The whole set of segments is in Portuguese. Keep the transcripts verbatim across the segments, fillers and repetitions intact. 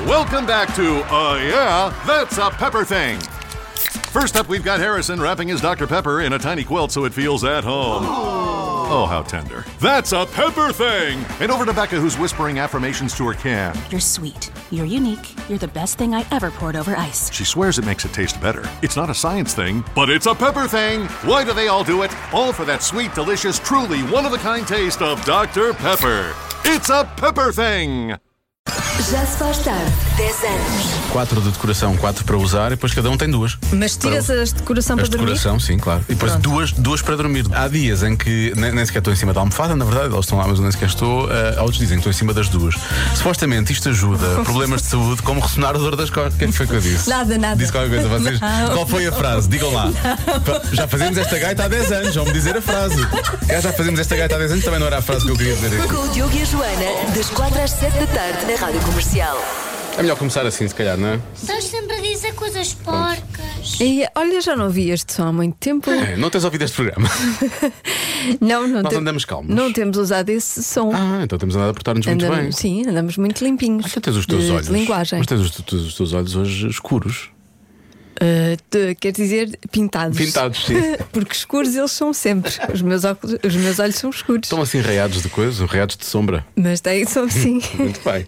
Welcome back to Uh Yeah, That's a Pepper Thing. First up, we've got Harrison wrapping his Doctor Pepper in a tiny quilt so it feels at home. Oh, how tender. That's a Pepper Thing! And over to Becca, who's whispering affirmations to her can. You're sweet. You're unique. You're the best thing I ever poured over ice. She swears it makes it taste better. It's not a science thing, but it's a Pepper Thing! Why do they all do it? All for that sweet, delicious, truly one-of-a-kind taste of Doctor Pepper. It's a Pepper Thing! Já se faz tarde, dez anos. Quatro de decoração, quatro para usar e depois cada um tem duas. Mas tiras para... as de decoração as para dormir? As de decoração, sim, claro. E depois duas, duas para dormir. Há dias em que nem, nem sequer estou em cima da almofada, na verdade, eles estão lá, mas eu nem sequer estou. Uh, outros dizem que estou em cima das duas. Supostamente isto ajuda problemas de saúde, como ressonar a dor das costas. O que é que foi que eu disse? Nada, nada. Disse qualquer coisa a vocês? Não. Qual foi a frase? Digam lá. Não. Já fazemos esta gaita há dez anos, vão-me dizer a frase. Já fazemos esta gaita há dez anos, também não era a frase que eu queria dizer aqui. Com o Diogo e a Joana, das quatro às sete da tarde, na Rádio Comercial. É melhor começar assim, se calhar, não é? Estás sempre a dizer coisas porcas. E, olha, já não ouvi este som há muito tempo. É, não tens ouvido este programa? Não, não. Nós te... andamos calmos. Não temos usado esse som. Ah, então temos andado a portar-nos muito andamos, bem. Sim, andamos muito limpinhos. Até tens os teus de, olhos. de linguagem. Mas tens os, os, os teus olhos hoje escuros. Uh, te, quer dizer, pintados. Pintados, sim. Porque escuros eles são sempre. Os meus, óculos, os meus olhos são escuros. Estão assim raiados de coisa, raiados de sombra. Mas tem, são sim. Muito bem.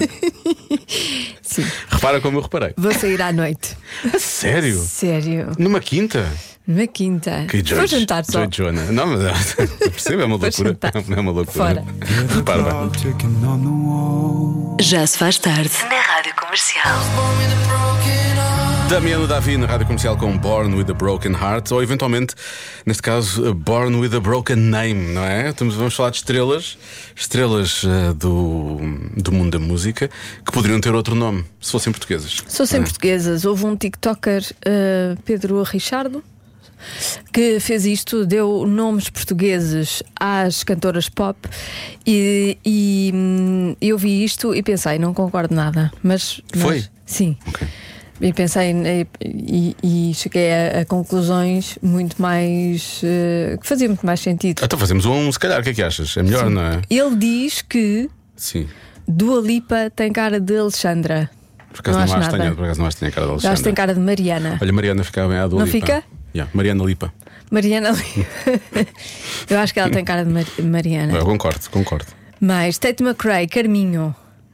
Sim. Repara como eu reparei. Vou sair à noite. A sério? Sério. Numa quinta? Numa quinta. Que Vou jantar só. Joy Joana. Não, mas eu percebo, é uma loucura. É uma loucura. Fora. Repara bem. Já se faz tarde, na Rádio Comercial. Damiano Davi na Rádio Comercial com Born with a Broken Heart, ou eventualmente, neste caso, Born with a Broken Name, não é? Estamos, vamos falar de estrelas, estrelas uh, do, do mundo da música, que poderiam ter outro nome, se fossem portuguesas. Se fossem é? portuguesas, houve um TikToker, uh, Pedro Richardo, que fez isto, deu nomes portugueses às cantoras pop e, e hum, eu vi isto e pensei, não concordo nada. Mas, Foi? mas sim. Ok. E pensei e, e cheguei a, a conclusões muito mais uh, que fazia muito mais sentido. Então fazemos um, se calhar, o que é que achas? É melhor, Sim. não é? Ele diz que Sim. Dua Lipa tem cara de Alexandra. Por acaso não, não, acho acho nada. tenho, por acaso não acho que tenha cara de Já Alexandre. acho que tem cara de Mariana. Olha, Mariana ficava bem à Dua Não Lipa. fica? Yeah, Mariana Lipa. Mariana Lipa. Eu acho que ela tem cara de Mar- Mariana. Eu concordo, concordo. Mas Tate McRae, Carminho.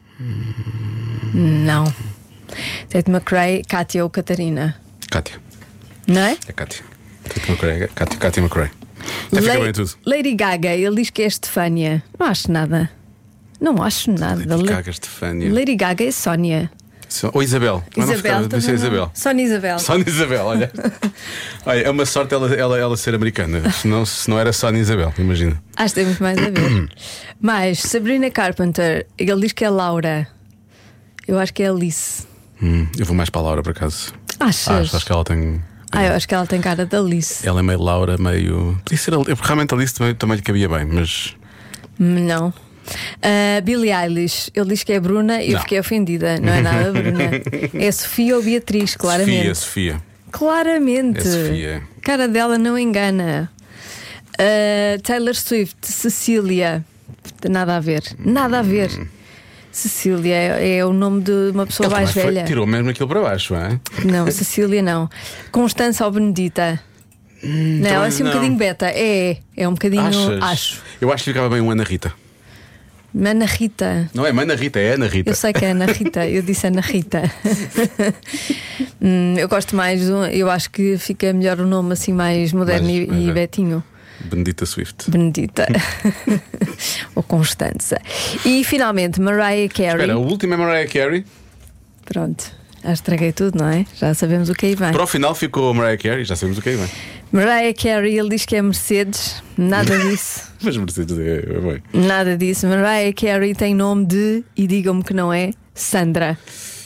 Não. Tate McRae, Kátia ou Catarina. Kátia. Não é? É Kátia. Tate McRae, Kátia, Kátia McRae. Até fica La- bem tudo. Lady Gaga, ele diz que é Estefânia. Não acho nada. Não acho nada. Lady La- Gaga, Estefânia. Lady Gaga é Sónia. Ou Isabel. Mas não ficava, Isabel. devia ser também não. Isabel. Sónia Isabel. Sónia Isabel, olha. Olha, é uma sorte ela, ela, ela ser americana. Se não, se não era Sónia Isabel, imagina. Acho que tem muito mais a ver. Mas Sabrina Carpenter, ele diz que é Laura. Eu acho que é Alice. Hum, eu vou mais para a Laura, por acaso. Achas? Acho, acho que ela tem. Ah, eu acho que ela tem cara de Alice. Ela é meio Laura, meio. Podia ser. Eu, realmente Alice também, também lhe cabia bem, mas. Não. Uh, Billie Eilish, ele diz que é Bruna e eu Não. fiquei ofendida. Não é nada Bruna. É Sofia ou Beatriz, claramente. Sofia, Sofia. Claramente. É Sofia. A cara dela não engana. Uh, Taylor Swift, Cecília. Nada a ver. Nada a ver. Cecília é, é o nome de uma pessoa Ela mais também foi- velha. tirou mesmo aquilo para baixo, não é? Não, Cecília não. Constança ou Benedita? Não, é assim um não. bocadinho beta. É, é um bocadinho. Achas? Acho. Eu acho que ficava bem um Ana Rita. Ana Rita. Não é Ana Rita, é Ana Rita. Eu sei que é Ana Rita, eu disse Ana Rita. hum, eu gosto mais, do, eu acho que fica melhor o nome assim mais moderno Mais- e, mais e velho. Betinho. Benedita Swift. Benedita. Ou Constança. E finalmente Mariah Carey. Espera, o último é Mariah Carey. Pronto, já estraguei tudo, não é? Já sabemos o que aí vem. Para o final ficou a Mariah Carey, já sabemos o que aí vem. Mariah Carey, ele diz que é Mercedes. Nada disso. Mas Mercedes é, é bem. Nada disso. Mariah Carey tem nome de, e digam-me que não é, Sandra.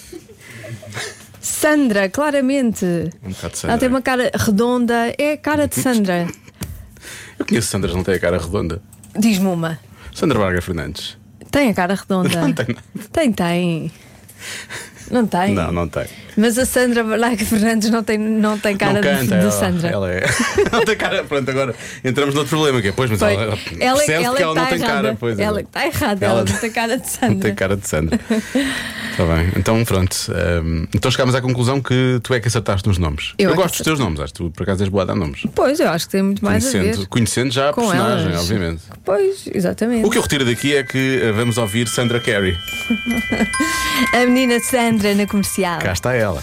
Sandra, claramente. Um bocado de Sandra. Ela tem uma cara redonda, é a cara de Sandra. Eu conheço Sandras, não tem a cara redonda. Diz-me uma. Sandra Varga Fernandes. Tem a cara redonda. Não tem nada. Tem, tem. Não tem. Não, não tem. Mas a Sandra Braga Fernandes não tem, não tem cara não canta, de, de ela, Sandra. Ela é. Não tem cara. Pronto, agora entramos noutro problema que é, pois, mas Pois. ela, Ela, percebe ela que ela que não tá tem errada. cara. Pois, Ela que está errada, ela, ela não tem cara de Sandra. Não tem cara de Sandra. Está bem, então pronto. Um, então chegámos à conclusão que tu é que acertaste nos nomes. Eu Eu, é que gosto dos teus nomes, acho que tu por acaso és boa a dar nomes. Pois, eu acho que tem muito mais a Conhecendo, ver conhecendo já a com personagem, elas. obviamente. Pois, exatamente. O que eu retiro daqui é que uh, vamos ouvir Sandra Carey. A menina Sandra na comercial. Cá está ela.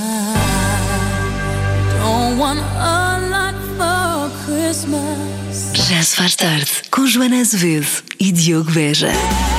Já se faz tarde com Joana Azevedo e Diogo Beja.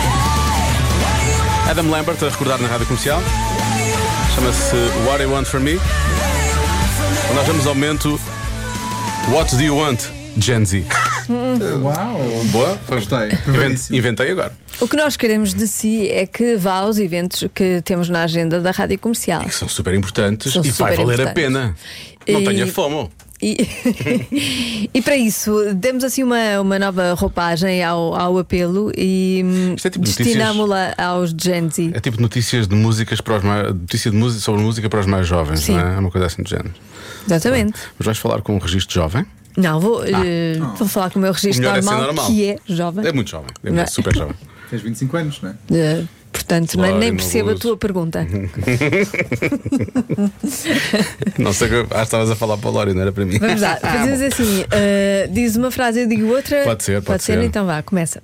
Adam Lambert a recordar na rádio comercial. Chama-se What You Want From Me. Nós vamos ao momento What Do You Want, Gen Z. Uau! Boa? Gostei. Inventei, inventei agora. O que nós queremos de si é que vá aos eventos que temos na agenda da rádio comercial. Que são super importantes São e vai super valer a importantes. pena. Não E- tenha fome. E, e para isso, demos assim uma, uma nova roupagem ao, ao apelo e hum, Isto é tipo notícias- destinámo-la aos Gen Z. É tipo notícias de músicas para os mais, notícia de música sobre música para os mais jovens, Sim. não é? É uma coisa assim do género. Exatamente. Mas vais falar com um registro jovem? Não, vou, eh, vou falar com o meu registro Melhor é ser normal, normal. que é jovem. É muito jovem, é Não é? super jovem. Tens vinte e cinco anos, não é? Eh, portanto, nem- Claro, nem não percebo a uso. tua pergunta. Não sei, acho que estavas a falar para o Lório, não era para mim. Vamos lá, fazemos assim: eh, diz uma frase, eu digo outra. Pode ser, pode ser. Então vá, começa.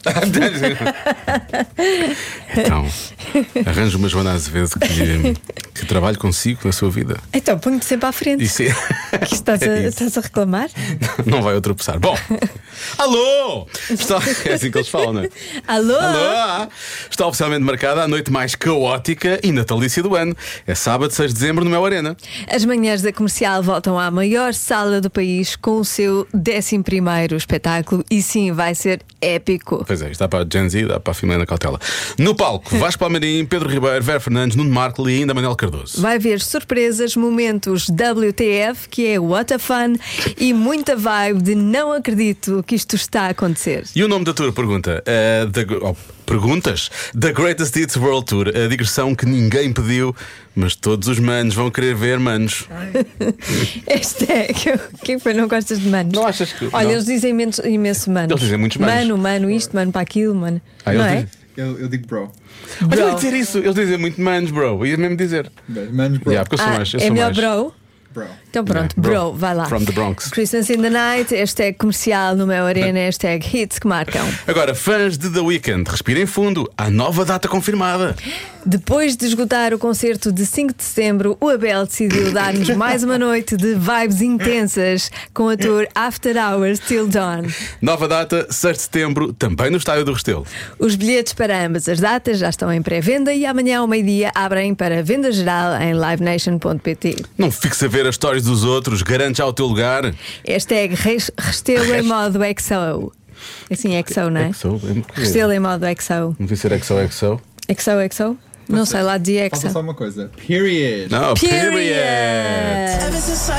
Então, arranjo uma Joana Azevedo que, que trabalhe consigo na sua vida. Então, ponho-te sempre à frente. Isso é- Que estás, a, é isso. estás a reclamar? Não vai tropeçar. Bom, alô! Está, é assim que eles falam, não é? Alô? Alô! Está oficialmente marcada a noite mais caótica e natalícia do ano. É sábado, seis de dezembro, no Mel Arena. As manhãs da comercial voltam à maior sala do país com o seu décimo primeiro espetáculo e sim, vai ser épico. Pois é, isto dá para a Gen Z, dá para a Filomena Cautela. No palco, Vasco Palmeirim, Pedro Ribeiro, Vera Fernandes, Nuno Marco e ainda Manuel Cardoso. Vai haver surpresas, momentos W T F, que é What a Fun, e muita vibe de não acredito que isto está a acontecer. E o nome da tour, pergunta? Uh, the, oh, perguntas? The Greatest Hits World Tour, a digressão que ninguém pediu, mas todos os manos vão querer ver manos. Hashtag, quem foi? Não gostas de manos? Não achas que- Olha, não? eles dizem imenso, imenso manos. Eles dizem muitos manos. Mano, mano, isto, mano, para aquilo, mano. Ah, não eles é? dizem- Eu, eu digo bro. Olha, eu ia Bro. dizer isso, eles dizem muito manos, bro. Ia mesmo dizer. Menos bro. Yeah, porque eu sou Ah, mais. Eu é sou melhor mais. bro? Bro. Então pronto, Yeah, bro, bro. vai lá. From the Bronx. Christmas in the Night, hashtag comercial no Mel Arena, hashtag hits que marcam. Agora, fãs de The Weeknd, respirem fundo. Há nova data confirmada. Depois de esgotar o concerto de cinco de setembro, o Abel decidiu dar-nos mais uma noite de vibes intensas com a tour After Hours Till Dawn. Nova data, seis de setembro, também no Estádio do Restelo. Os bilhetes para ambas as datas já estão em pré-venda e amanhã ao meio-dia abrem para venda geral em live nation ponto pt. Não fiques a ver as histórias dos outros, garante já o teu lugar. Hashtag res- Restelo em modo X O. Assim, X O, não é? X O, é uma coisa. Restelo em modo X O. Não devia ser X O X O. X O, X O? Não sei, lá dizia X Falta só O. uma coisa. Period. Não, period. Period.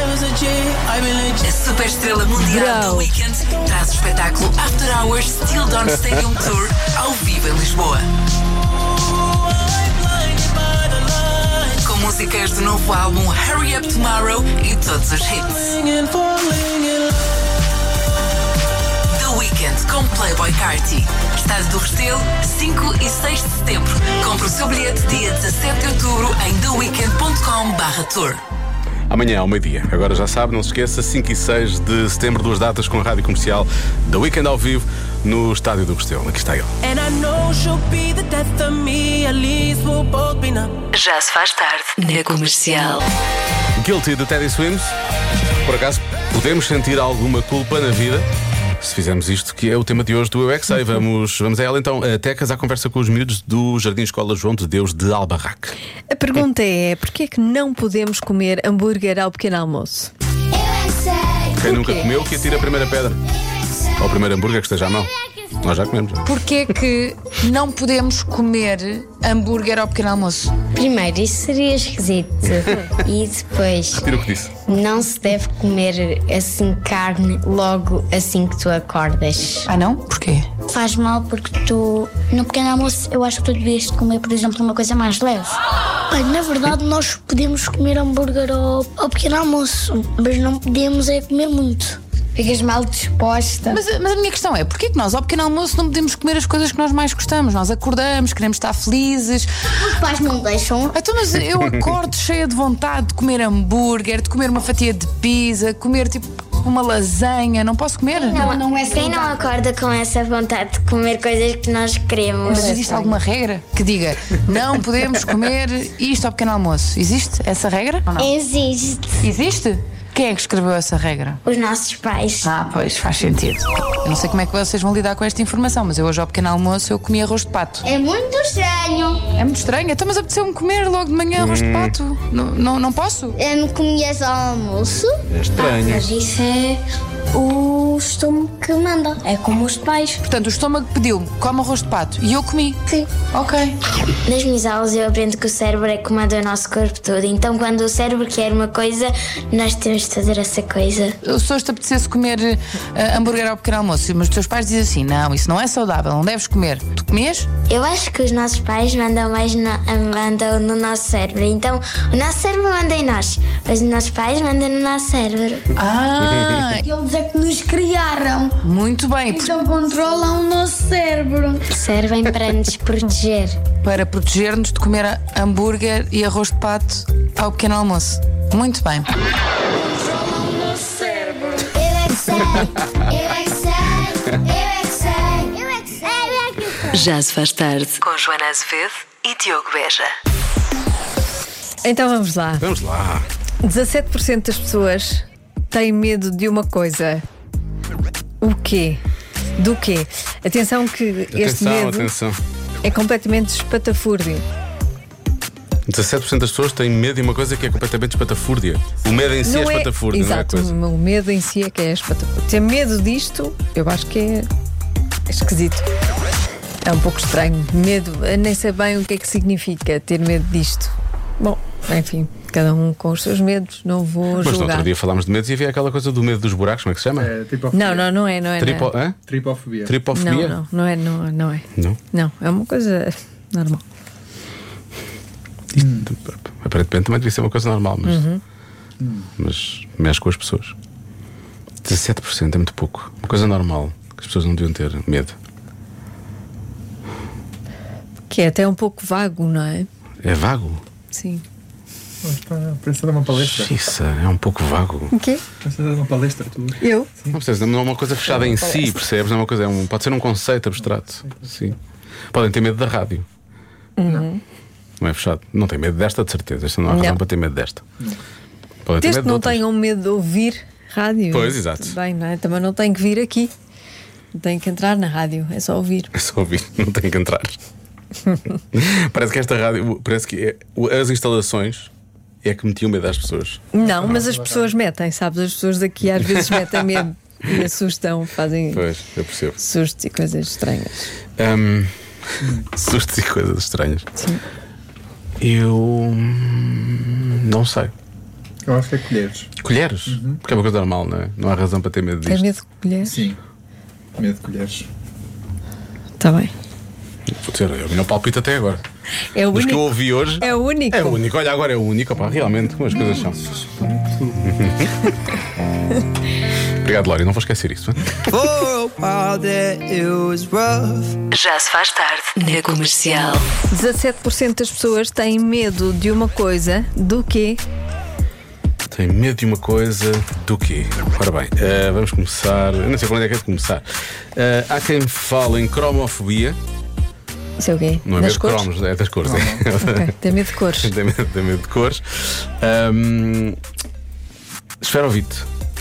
A super estrela mundial Bro. do Weekend traz o espetáculo After Hours Still Dawn Stadium Tour ao vivo em Lisboa. Com músicas do novo álbum Hurry Up Tomorrow e todos os hits. The Weekend com Playboy Carti. Estádio do Restelo, cinco e seis de setembro. Compre o seu bilhete dia dezassete de outubro em the weekend ponto com barra tour. Amanhã ao meio-dia. Agora já sabe, não se esqueça, cinco e seis de setembro, duas datas com a rádio comercial The Weeknd ao vivo no Estádio do Restelo. Aqui está ele. Já se faz tarde na comercial. Guilty de Teddy Swims. Por acaso, podemos sentir alguma culpa na vida se fizermos isto, que é o tema de hoje do Eu É Que Sei. Vamos, vamos a ela então. A Tecas à conversa com os miúdos do Jardim Escola João de Deus de Albarraque. A pergunta é: porquê é que não podemos comer hambúrguer ao pequeno almoço? Eu é que sei. Quem nunca comeu, que atira a primeira pedra. Ou o primeiro hambúrguer que esteja à mão. Nós já comemos. Já. Porquê é que não podemos comer hambúrguer ao pequeno almoço? Primeiro, isso seria esquisito. E depois, Tira o que disse. não se deve comer assim carne logo assim que tu acordas. Ah, não? Porquê? Faz mal porque tu, no pequeno almoço, eu acho que tu devias comer, por exemplo, uma coisa mais leve. Olha, na verdade nós podemos comer hambúrguer ao, ao pequeno almoço, mas não podemos é comer muito. Ficas mal disposta. Mas, mas a minha questão é, porquê que nós ao pequeno almoço não podemos comer as coisas que nós mais gostamos? Nós acordamos, queremos estar felizes. Os pais não deixam. Então, mas eu acordo cheia de vontade de comer hambúrguer, de comer uma fatia de pizza, comer tipo uma lasanha. Não posso comer? Não, não é Quem não acorda com essa vontade de comer coisas que nós queremos? Mas existe alguma regra que diga não podemos comer isto ao pequeno almoço? Existe essa regra? Ou não? Existe. Existe? Quem é que escreveu essa regra? Os nossos pais. Ah, pois, faz sentido. Eu não sei como é que vocês vão lidar com esta informação, mas eu hoje ao pequeno almoço eu comi arroz de pato. É muito estranho. É muito estranho, então mas apeteceu-me comer logo de manhã arroz de pato. Não, não, não posso? Eu não comias ao almoço. É estranho. Mas isso é o estômago que manda. É como os pais. Portanto, o estômago pediu-me, come arroz de pato, e eu comi. Sim. Ok. Nas minhas aulas eu aprendo que o cérebro é que comanda o nosso corpo todo. Então, quando o cérebro quer uma coisa, nós temos de fazer essa coisa. Se hoje te apetecesse comer uh, hambúrguer ao pequeno almoço, mas os teus pais dizem assim, não, isso não é saudável, não deves comer. Tu comias? Eu acho que os nossos pais mandam mais no, mandam no nosso cérebro. Então, o nosso cérebro manda em nós, mas os nossos pais mandam no nosso cérebro. Ah, Eles é que nos criaram. muito bem. Por- Então controlam o nosso cérebro. Servem para nos proteger. Para proteger-nos de comer a- hambúrguer e arroz de pato ao pequeno almoço. Muito bem. Eu é que sei, eu é que sei, eu é que sei, eu é que sei, eu é que sei. Já se faz tarde. Com Joana Azevedo e Diogo Beja. Então vamos lá. Vamos lá. dezassete por cento das pessoas têm medo de uma coisa. O quê? Do quê? Atenção que este Atenção, medo atenção. é completamente espatafúrdio. dezassete por cento das pessoas têm medo de uma coisa que é completamente espatafúrdia. O medo em si é espatafúrdia, não é a Exato, coisa. o medo em si é que é espatafúrdio. Ter medo disto, eu acho que é esquisito. É um pouco estranho. Medo, eu nem sei bem o que é que significa ter medo disto. Bom, enfim, cada um com os seus medos, não vou Mas no julgar. outro dia falámos de medos e havia aquela coisa do medo dos buracos, como é que se chama? É tripofobia. Não, não, não é, não é. Tripo... não é. Hã? Tripofobia. Tripofobia? Não, não, não é, não, não é. Não? Não, é uma coisa normal. Isto, aparentemente também devia ser uma coisa normal, mas, Uhum. mas mexe com as pessoas. dezassete por cento é muito pouco. Uma coisa normal que as pessoas não deviam ter medo. Que é até um pouco vago, não é? É vago? Sim. Parece dar uma palestra. Isso é um pouco vago. O quê? Parece dar uma palestra, tu. Eu? Não precisa, não é uma coisa fechada em si, percebes? Não é uma coisa, é um, pode ser um conceito abstrato. Sim. Podem ter medo da rádio. Uhum. Não é fechado. Não tem medo desta, de certeza. Esta não há razão Não. para ter medo desta. Podem ter Desde medo que de não outras. tenham medo de ouvir rádio. Pois, exato. Bem, não é? Também não tem que vir aqui. Não tem que entrar na rádio, é só ouvir. É só ouvir, não tem que entrar. Parece que esta rádio, parece que é, as instalações é que metiam medo às pessoas. Não, mas as pessoas metem, sabes? As pessoas daqui às vezes metem medo e assustam, fazem Pois, eu percebo. sustos e coisas estranhas. Hum, sustos e coisas estranhas. Sim. Eu hum, não sei. Eu acho que é colheres. Colheres? Porque é uma coisa normal, não é? Não há razão para ter medo Tem disto. medo de colher? Sim. Medo de colheres. Está bem. Vou dizer, é o meu palpite até agora. É o Dos que eu único. ouvi hoje. É o único. É o único. Olha, agora é o único. Opá, realmente, como as coisas são. Obrigado, Lória. Não vou esquecer isso. Hein? Já se faz tarde na Comercial. dezassete por cento das pessoas têm medo de uma coisa. Do quê? Tenho medo de uma coisa do quê? Ora bem, eh, vamos começar. Eu não sei por onde é que é de começar. Eh, há quem fale em cromofobia. Isso é o quê? Não é Das medo de cores? cromos, é das cores. Ok, tem medo de cores. Tem medo, tem medo de cores. Ahm, esferovite.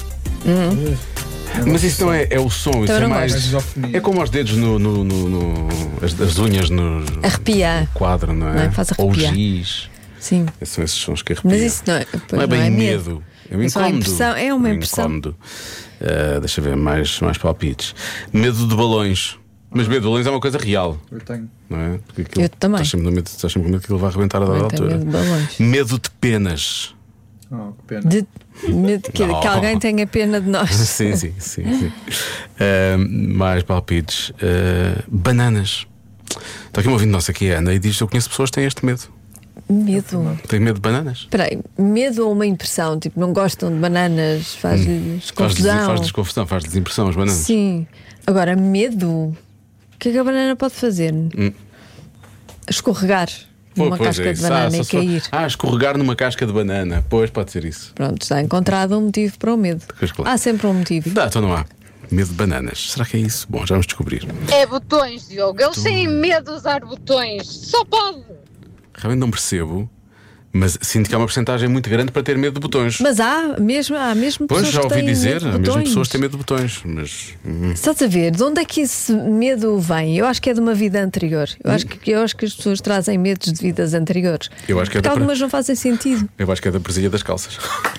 Mas isso não é, é o som, isso Então é não mais. gosto. É como os dedos no. no, no, no as, as unhas no Arrepia. quadro, não é? Não é? Faz Ou o arrepiar. giz. Sim. Esses são esses sons que arrepiam. Mas isso não é. Pois Não é bem medo. medo. É um É só a incómodo. impressão, é uma Um impressão. incómodo. Ah, deixa eu ver mais, mais palpites. Medo de balões. Mas medo de balões é uma coisa real, Eu tenho. não é? Porque aquilo- Eu também. Estás sempre, no medo, estás sempre com medo que ele vai arrebentar a dada Também tenho altura. medo de balões. Medo de penas. Oh, que pena. De, medo que, Não. que alguém tenha pena de nós. Sim, sim, sim, sim. Ah, mais palpites. Ah, bananas. Está aqui um ouvinte nosso aqui, a Ana, e diz: eu conheço pessoas que têm este medo. Medo. Tem medo de bananas? Espera aí, medo ou uma impressão? Tipo, não gostam de bananas, faz-lhes Faz-lhes confusão. faz confusão, faz-lhes impressão as bananas. Sim. Agora, medo. O que é que a banana pode fazer? Hum. Escorregar Pô, numa pois casca é de isso. banana ah, e só se for- cair. Ah, escorregar numa casca de banana. Pois, pode ser isso. Pronto, está encontrado um motivo para o medo. Pois, claro. Há sempre um motivo. Dá, então não há. Medo de bananas. Será que é isso? Bom, já vamos descobrir. É botões, Diogo. Eles têm medo de usar botões. Só pode. Realmente não percebo, mas sinto que há uma porcentagem muito grande para ter medo de botões. Mas há mesmo, há mesmo Pois, pessoas já que ouvi têm dizer, medo há de mesmo botões. pessoas que têm medo de botões, mas. hum. Estás a ver? De onde é que esse medo vem? Eu acho que é de uma vida anterior. Eu acho que, eu acho que as pessoas trazem medos de vidas anteriores. Eu acho que é Porque da algumas não fazem sentido. Eu acho que é da presilha das calças.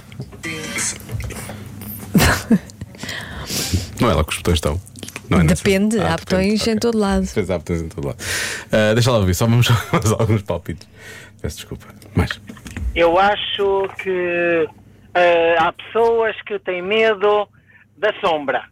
Não é lá que os botões estão. Não é nessa. Depende, Ah, há depende, botões ok. em todo lado. Pois há botões em todo lado. Ah, deixa lá ouvir, só vamos mais alguns palpites. Peço desculpa. Mais. Eu acho que eh, há pessoas que têm medo da sombra.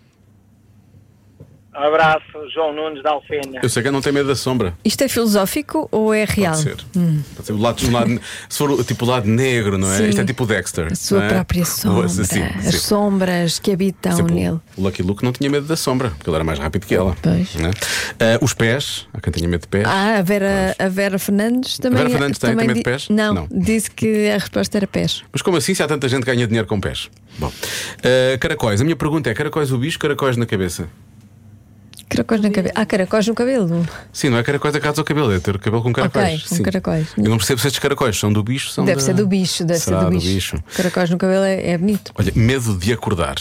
Abraço, João Nunes da Alfena. Eu sei que eu não tenho medo da sombra. Isto é filosófico ou é real? Pode ser. Pode ser o lado, o lado, se for o- tipo o lado negro, não é? Sim. Isto é tipo o Dexter. A sua não é? própria O sombra, assassino, as sim. sombras que habitam Por exemplo, nele. O Lucky Luke não tinha medo da sombra, porque ele era mais rápido que ela. Pois. Não é? Ah, os pés, há quem tenha medo de pés. Ah, a Vera, a Vera Fernandes também. Vera Fernandes tem- tem medo de di- pés? Não, Não. disse que a resposta era pés. Mas como assim se há tanta gente que ganha dinheiro com pés? Bom, ah, caracóis. A minha pergunta é: caracóis o bicho, caracóis na cabeça? Caracóis na cabeça. Ah, caracóis no cabelo. Sim, não é caracóis da casa ao cabelo, é ter cabelo com caracóis. Ok, com Sim. caracóis. Eu não percebo se estes caracóis são do bicho, são Deve da... ser do bicho, deve Será ser do do bicho. bicho. Caracóis no cabelo é, é bonito. Olha, medo de acordar.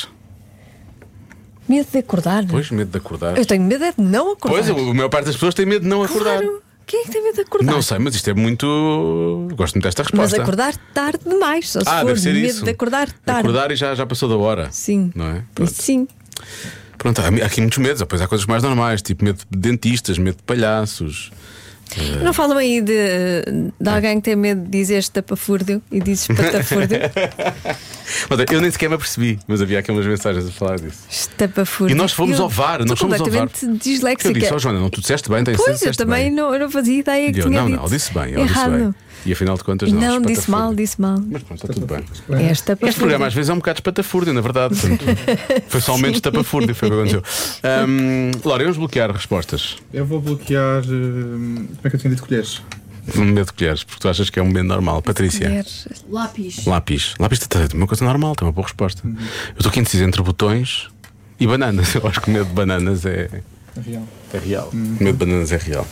Medo de acordar. Pois, medo de acordar. Eu tenho medo é de não acordar. Pois, a maior parte das pessoas tem medo de não acordar. Claro. Quem é que tem medo de acordar? Não sei, mas isto é muito. Gosto muito desta Mas resposta. acordar tarde demais. Só se Ah, for deve ser medo isso. de acordar tarde. Acordar e já, já passou da hora. Sim. Não é? Isso sim. Pronto, há há aqui muitos medos. Depois há coisas mais normais, tipo medo de dentistas, medo de palhaços. Não falam aí de, de alguém que tem medo de dizer estapafúrdio e dizes patafúrdio? Olha, eu nem sequer me apercebi, mas havia aqui umas mensagens a falar disso. Estapafúrdio. E nós fomos Eu ao V A R, nós estou fomos ao V A R. completamente disléxica. Eu disse, ó Joana, não, tu disseste bem, tens Pois, eu disseste também bem. não, eu não fazia ideia E que eu, tinha não, dito não, eu disse bem, eu disse errado. bem. E afinal de contas, não. Não, disse espatafúrdio. mal, disse mal. Mas pronto, está tudo bem. É estapafúrdio. Este programa às vezes é um bocado espatafúrdio, na verdade. Portanto, foi somente estapafúrdio, foi o que aconteceu. Um, Laura, vamos bloquear respostas. Eu vou bloquear. hum, Como é que eu tinha dito colheres? Um medo de colheres, porque tu achas que é um medo normal. Patrícia. Colheres. Lápis. Lápis. Lápis é uma coisa normal, tem uma boa resposta. Uhum. Eu estou aqui indeciso entre botões e bananas. Eu acho que o medo de bananas é, É real. é real. Uhum. O medo de bananas é real.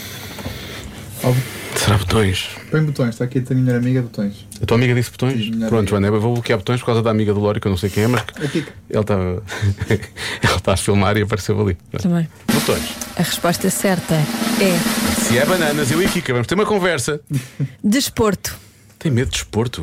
Óbvio. Será botões? Põe botões, está aqui a tua melhor amiga botões. A tua amiga disse botões? Sim, minha Pronto, amiga. Joana, eu vou bloquear botões por causa da amiga do Lório, que eu não sei quem é, mas Aqui. ele está ele está a filmar e apareceu ali. Também. Botões. A resposta certa é Se é bananas, eu e Kika vamos ter uma conversa. desporto. Tem medo de desporto?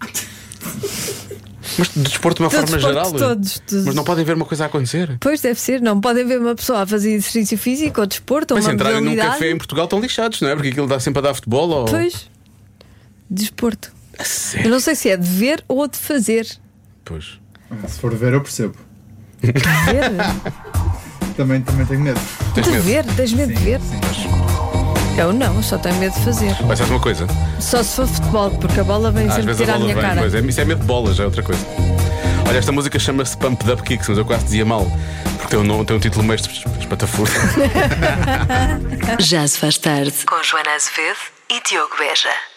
Mas de desporto de uma De forma desporto, geral? todos, todos. Mas não podem ver uma coisa a acontecer? Pois deve ser, não podem ver uma pessoa a fazer exercício físico ou desporto ou Mas se uma entrarem num modalidade. café em Portugal estão lixados, não é? Porque aquilo dá sempre a dar futebol ou... Pois, desporto. A sério? Eu não sei se é de ver ou de fazer. Pois. Ah, se for ver, eu percebo. De ver? Também, também tenho medo. Tens de medo? ver? Tens medo de ver? Eu não, só tenho medo de fazer. Vai ser uma coisa. Só se for futebol, porque a bola vem Às sempre vezes a tirar a bola minha vem, cara. pois é, isso é medo de bolas, já é outra coisa. Olha, esta música chama-se Pump Up Kicks, mas eu quase dizia mal, porque tem um, nome- tem um título meio espatafúrdio. Já se faz tarde com Joana Azevedo e Diogo Beja.